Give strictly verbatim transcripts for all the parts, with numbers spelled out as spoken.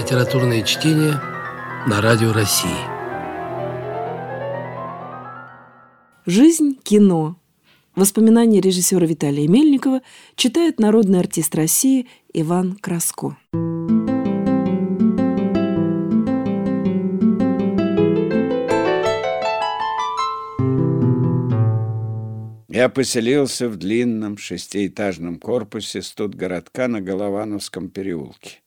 Литературное чтение на Радио России. Жизнь – кино. Воспоминания режиссера Виталия Мельникова читает народный артист России Иван Краско. Я поселился в длинном шестиэтажном корпусе студгородка на Головановском переулке.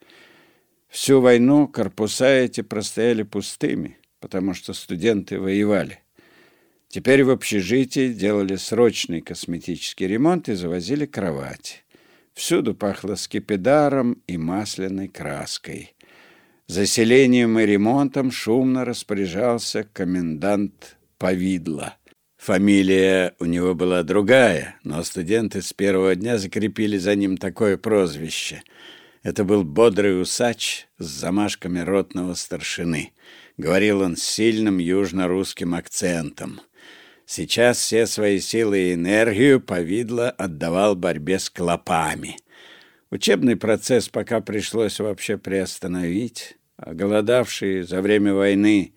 Всю войну корпуса эти простояли пустыми, потому что студенты воевали. Теперь в общежитии делали срочный косметический ремонт и завозили кровати. Всюду пахло скипидаром и масляной краской. Заселением и ремонтом шумно распоряжался комендант Повидло. Фамилия у него была другая, но студенты с первого дня закрепили за ним такое прозвище. Это был бодрый усач с замашками ротного старшины. Говорил он с сильным южно-русским акцентом. Сейчас все свои силы и энергию Повидло отдавал борьбе с клопами. Учебный процесс пока пришлось вообще приостановить, а голодавшие за время войны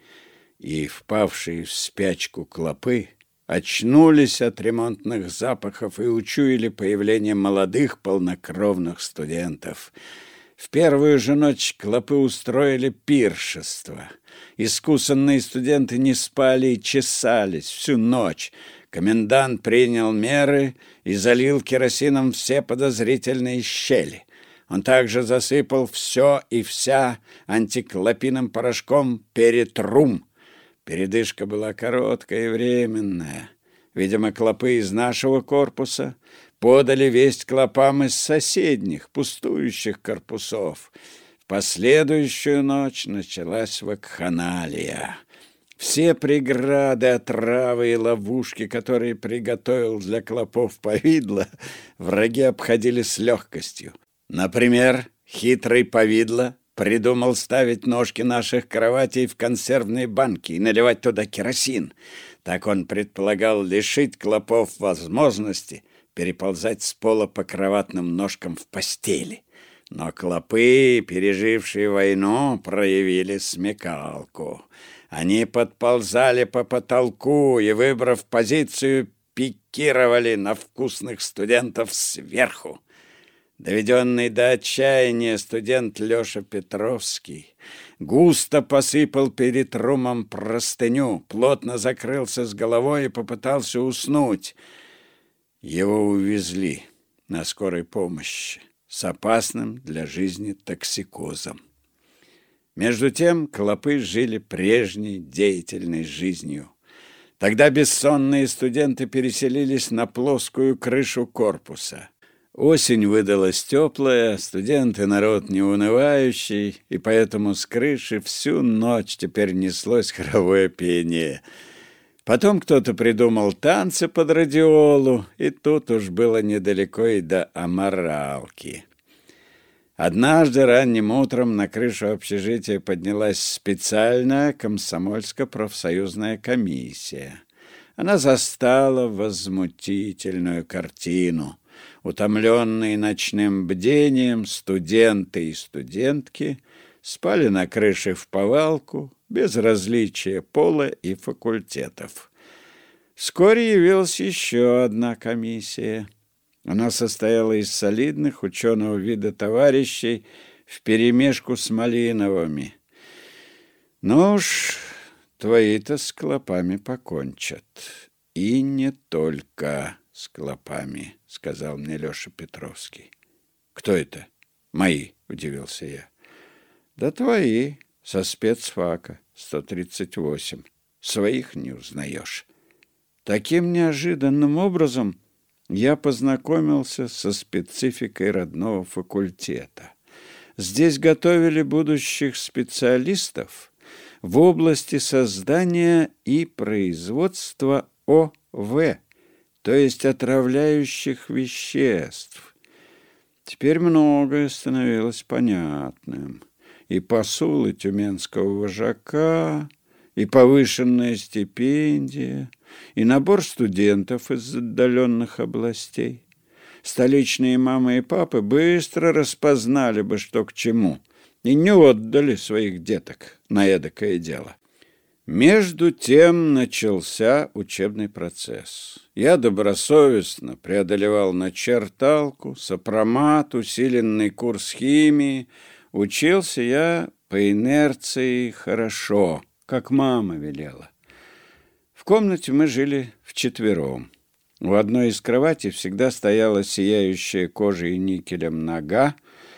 и впавшие в спячку клопы очнулись от ремонтных запахов и учуяли появление молодых полнокровных студентов. В первую же ночь клопы устроили пиршество. Искусанные студенты не спали и чесались всю ночь. Комендант принял меры и залил керосином все подозрительные щели. Он также засыпал все и вся антиклопиным порошком перетрум. Передышка была короткая и временная. Видимо, клопы из нашего корпуса подали весть клопам из соседних, пустующих корпусов. В последующую ночь началась вакханалия. Все преграды, отравы и ловушки, которые приготовил для клопов Повидло, враги обходили с легкостью. Например, хитрый Повидло придумал ставить ножки наших кроватей в консервные банки и наливать туда керосин. Так он предполагал лишить клопов возможности переползать с пола по кроватным ножкам в постели. Но клопы, пережившие войну, проявили смекалку. Они подползали по потолку и, выбрав позицию, пикировали на вкусных студентов сверху. Доведенный до отчаяния студент Леша Петровский густо посыпал перед трумом простыню, плотно закрылся с головой и попытался уснуть. Его увезли на скорой помощи с опасным для жизни токсикозом. Между тем клопы жили прежней деятельной жизнью. Тогда бессонные студенты переселились на плоскую крышу корпуса. Осень выдалась теплая, студенты народ неунывающий, и поэтому с крыши всю ночь теперь неслось хоровое пение. Потом кто-то придумал танцы под радиолу, и тут уж было недалеко и до аморалки. Однажды ранним утром на крышу общежития поднялась специальная комсомольско-профсоюзная комиссия. Она застала возмутительную картину. Утомленные ночным бдением, студенты и студентки спали на крыше вповалку, без различия пола и факультетов. Вскоре явилась еще одна комиссия. Она состояла из солидных ученого вида товарищей вперемешку с Малиновыми. Ну уж, твои-то с клопами покончат. И не только с клопами, сказал мне Леша Петровский. Кто это? Мои, удивился я. Да твои, со спецфака, сто тридцать восемь. Своих не узнаешь. Таким неожиданным образом я познакомился со спецификой родного факультета. Здесь готовили будущих специалистов в области создания и производства О В, то есть отравляющих веществ. Теперь многое становилось понятным. И посулы тюменского вожака, и повышенная стипендия, и набор студентов из отдаленных областей. Столичные мамы и папы быстро распознали бы, что к чему. и не отдали своих деток на эдакое дело. Между тем начался учебный процесс. Я добросовестно преодолевал начерталку, сопромат, усиленный курс химии. Учился я по инерции хорошо, как мама велела. В комнате мы жили вчетвером. У одной из кроватей всегда стояла сияющая кожей и никелем нога,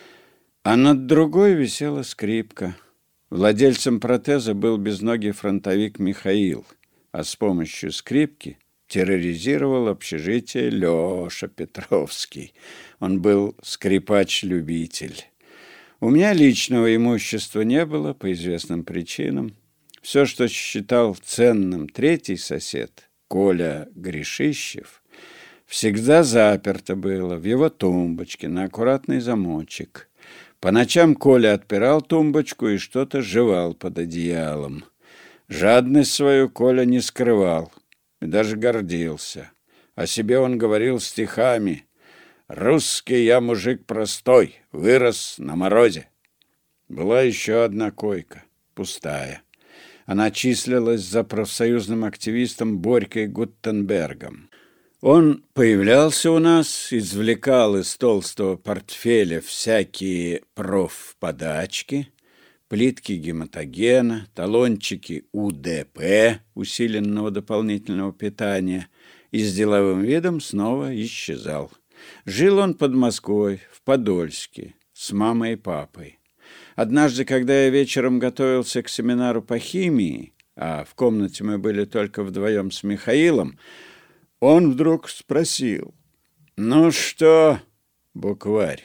а над другой висела скрипка. Владельцем протеза был безногий фронтовик Михаил, а с помощью скрипки терроризировал общежитие Леша Петровский. Он был скрипач-любитель. У меня личного имущества не было по известным причинам. Все, что считал ценным третий сосед, Коля Гришищев, всегда заперто было в его тумбочке на аккуратный замочек. По ночам Коля отпирал тумбочку и что-то жевал под одеялом. Жадность свою Коля не скрывал и даже гордился. О себе он говорил стихами: «Русский я мужик простой, вырос на морозе». Была еще одна койка, пустая. Она числилась за профсоюзным активистом Борькой Гутенбергом. Он появлялся у нас, извлекал из толстого портфеля всякие профподачки, плитки гематогена, талончики У Д П, усиленного дополнительного питания, и с деловым видом снова исчезал. Жил он под Москвой, в Подольске, с мамой и папой. Однажды, когда я вечером готовился к семинару по химии, а в комнате мы были только вдвоем с Михаилом, он вдруг спросил: «Ну что, букварь,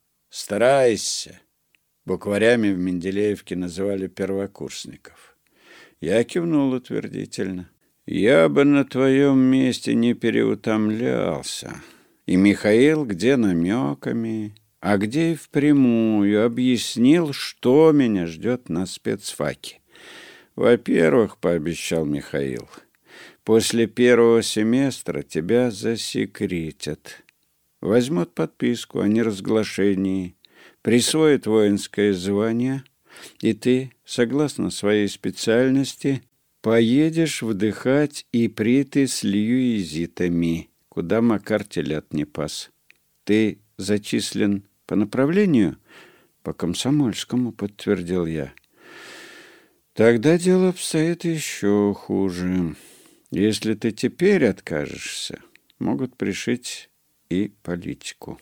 старайся?» Букварями в Менделеевке называли первокурсников. Я кивнул утвердительно. «Я бы на твоем месте не переутомлялся». И Михаил где намеками, а где и впрямую объяснил, что меня ждет на спецфаке. «Во-первых, — пообещал Михаил, — после первого семестра тебя засекретят. Возьмут подписку о неразглашении, присвоят воинское звание, и ты, согласно своей специальности, поедешь вдыхать иприты с льюизитами, куда Макар телят не пас. Ты зачислен по направлению?» «По комсомольскому», — подтвердил я. «Тогда дело обстоит еще хуже. Если ты теперь откажешься, могут пришить и политику.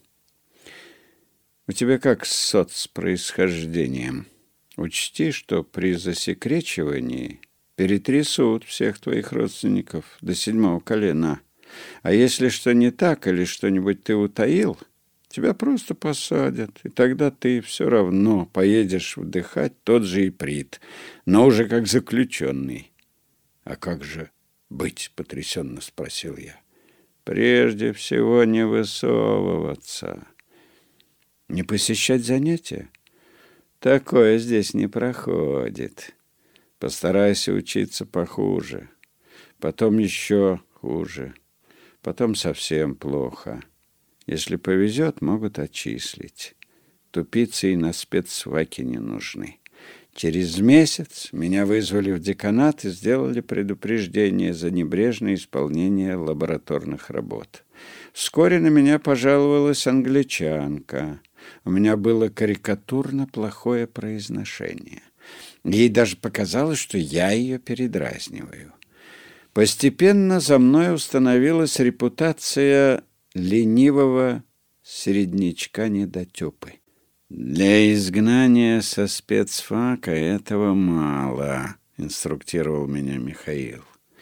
У тебя как с соцпроисхождением? Учти, что при засекречивании перетрясут всех твоих родственников до седьмого колена. А если что не так или что-нибудь ты утаил, тебя просто посадят, и тогда ты все равно поедешь вдыхать тот же иприт, но уже как заключенный». «А как же быть?» — потрясенно спросил я. «Прежде всего не высовываться. Не посещать занятия? Такое здесь не проходит. Постарайся учиться похуже, потом еще хуже, потом совсем плохо. Если повезет, могут отчислить. Тупицы и на спецфаке не нужны. Через месяц меня вызвали в деканат и сделали предупреждение за небрежное исполнение лабораторных работ. Вскоре на меня пожаловалась англичанка. У меня было карикатурно плохое произношение. Ей даже показалось, что я ее передразниваю. Постепенно за мной установилась репутация ленивого середнячка-недотепы. «Для изгнания со спецфака этого мало», — инструктировал меня Михаил.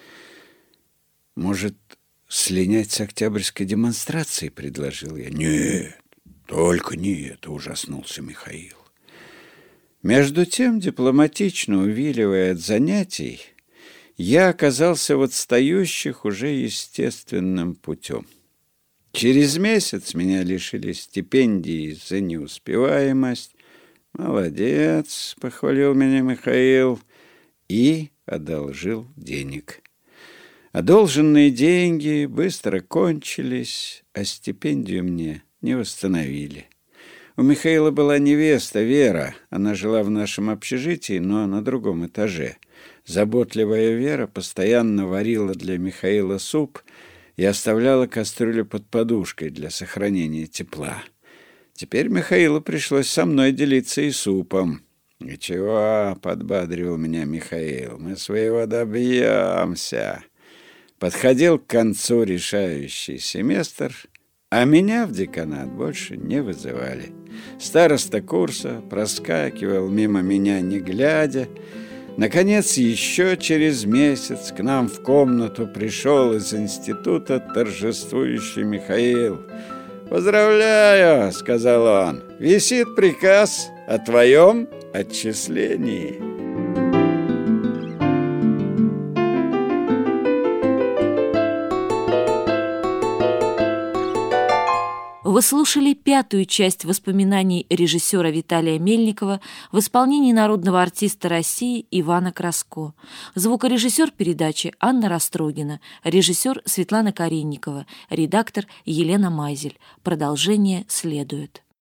«Может, слинять с октябрьской демонстрацией?» — предложил я. «Нет, только не это», — ужаснулся Михаил. Между тем, дипломатично увиливая от занятий, я оказался в отстающих уже естественным путем. Через месяц меня лишили стипендии за неуспеваемость. «Молодец», — похвалил меня Михаил и одолжил денег. Одолженные деньги быстро кончились, а стипендию мне не восстановили. У Михаила была невеста Вера. Она жила в нашем общежитии, но на другом этаже. Заботливая Вера постоянно варила для Михаила суп и оставляла кастрюлю под подушкой для сохранения тепла. Теперь Михаилу пришлось со мной делиться и супом. «Ничего», — подбадривал меня Михаил, — «мы своего добьемся». Подходил к концу решающий семестр, а меня в деканат больше не вызывали. Староста курса проскакивал мимо меня, не глядя. Наконец, еще через месяц к нам в комнату пришел из института торжествующий Михаил. «Поздравляю», — сказал он, — «висит приказ о твоем отчислении». Вы слушали пятую часть воспоминаний режиссера Виталия Мельникова в исполнении народного артиста России Ивана Краско. Звукорежиссер передачи Анна Растрогина, режиссер Светлана Каринникова, редактор Елена Майзель. Продолжение следует.